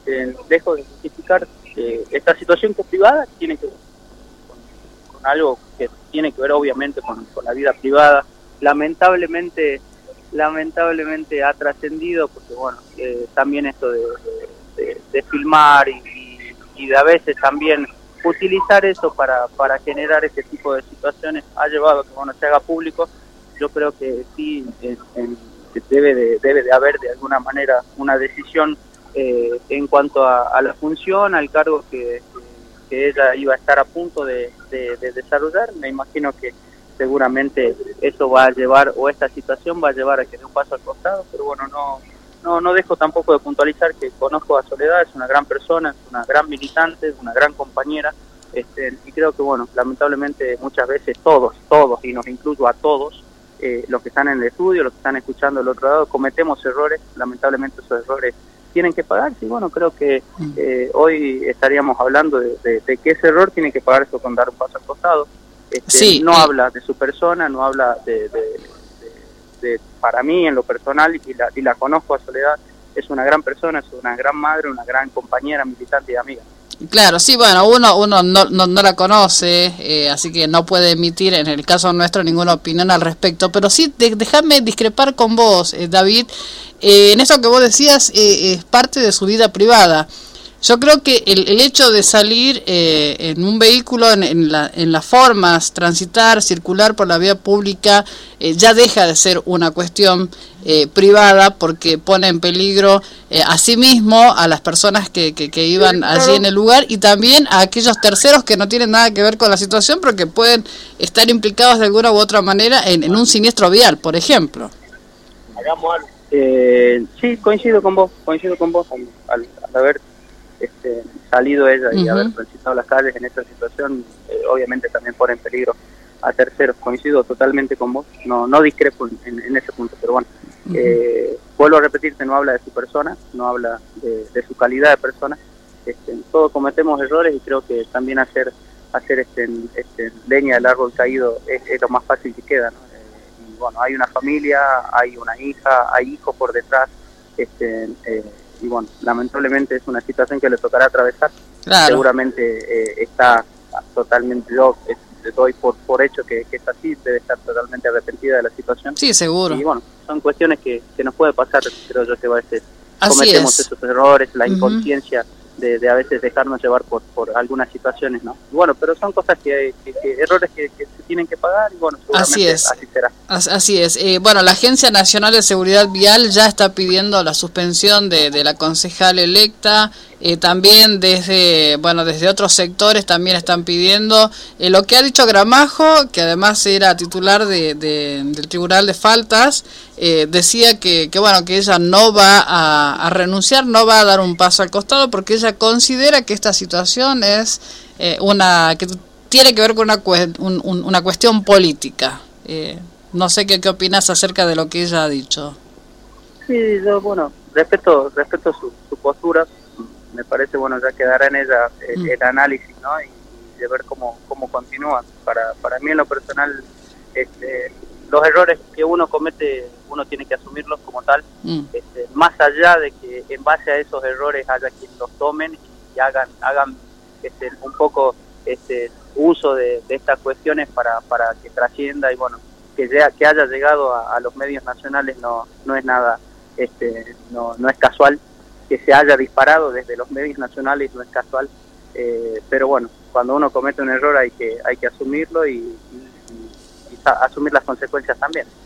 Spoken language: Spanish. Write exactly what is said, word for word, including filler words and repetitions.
este, dejo de justificar eh, esta situación que es privada, tiene que ver con, con algo que tiene que ver obviamente con, con la vida privada. Lamentablemente, lamentablemente ha trascendido, porque bueno, eh, también esto de, de, de filmar y, y, y de a veces también utilizar eso para, para generar este tipo de situaciones ha llevado a que bueno, se haga público. Yo creo que sí, en, en, debe, de, debe de haber de alguna manera una decisión eh, en cuanto a, a la función, al cargo que, que ella iba a estar a punto de, de, de desarrollar. Me imagino que seguramente eso va a llevar, o esta situación va a llevar a que dé un paso al costado, pero bueno, no, no, no dejo tampoco de puntualizar que conozco a Soledad, es una gran persona, es una gran militante, es una gran compañera, este, y creo que bueno, lamentablemente muchas veces todos, todos, y nos incluyo a todos, eh, los que están en el estudio, los que están escuchando del otro lado, cometemos errores, lamentablemente esos errores tienen que pagarse, y bueno, creo que eh, hoy estaríamos hablando de, de, de que ese error tiene que pagarse con dar un paso al costado. Este, sí, no eh. habla de su persona, no habla de, de, de, de para mí en lo personal, y la, y la conozco a Soledad, es una gran persona, es una gran madre, una gran compañera, militante y amiga. Claro, sí, bueno, uno uno no, no, no la conoce, eh, así que no puede emitir en el caso nuestro ninguna opinión al respecto, pero sí, de, déjame discrepar con vos, eh, David, eh, en eso que vos decías, eh, es parte de su vida privada. Yo creo que el, el hecho de salir eh, en un vehículo, en, en, la, en las formas, transitar, circular por la vía pública, eh, ya deja de ser una cuestión eh, privada, porque pone en peligro eh, a sí mismo, a las personas que, que, que iban allí en el lugar, y también a aquellos terceros que no tienen nada que ver con la situación, pero que pueden estar implicados de alguna u otra manera en, en un siniestro vial, por ejemplo. Hagamos algo. Eh, sí, coincido con vos, coincido con vos, al, al haber Este, salido ella y uh-huh. haber transitado las calles en esta situación, eh, obviamente también pone en peligro a terceros. Coincido totalmente con vos, no no discrepo en, en ese punto, pero bueno, uh-huh. eh, vuelvo a repetirte, no habla de su persona, no habla de, de su calidad de persona. Este, todos cometemos errores, y creo que también hacer hacer este, este leña del árbol caído es, es lo más fácil que queda, ¿no? Eh, y bueno, hay una familia, hay una hija, hay hijos por detrás, este eh, y bueno, lamentablemente es una situación que le tocará atravesar. Claro. Seguramente eh, está totalmente, yo eh, doy por, por hecho que, que es así, debe estar totalmente arrepentida de la situación. Sí, seguro. Y bueno, son cuestiones que, que nos puede pasar, creo yo, que a veces así cometemos es. esos errores, la uh-huh. inconsciencia de, de a veces dejarnos llevar por, por algunas situaciones, ¿no? Y bueno, pero son cosas que, que, que errores que, que se tienen que pagar, y bueno, seguramente así, es. así será. Así es. Eh, bueno, la Agencia Nacional de Seguridad Vial ya está pidiendo la suspensión de, de la concejal electa. Eh, también desde bueno desde otros sectores también están pidiendo eh, lo que ha dicho Gramajo, que además era titular de, de, del Tribunal de Faltas, eh, decía que, que bueno que ella no va a, a renunciar, no va a dar un paso al costado, porque ella considera que esta situación es eh, una que tiene que ver con una, un, un, una cuestión política. Eh, no sé qué, qué opinas acerca de lo que ella ha dicho. Sí, yo bueno respeto respeto su, su postura. Me parece, bueno, ya quedará en ella el, el análisis, ¿no? Y, y de ver cómo cómo continúa. Para para mí en lo personal, este, los errores que uno comete, uno tiene que asumirlos como tal, mm. este, más allá de que en base a esos errores haya quienes los tomen y hagan hagan este, un poco este uso de, de estas cuestiones para para que trascienda, y bueno, que ya, que haya llegado a, a los medios nacionales no no es nada, este no no es casual. Que se haya disparado desde los medios nacionales no es casual, eh, pero bueno, cuando uno comete un error hay que hay que asumirlo y, y, y asumir las consecuencias también.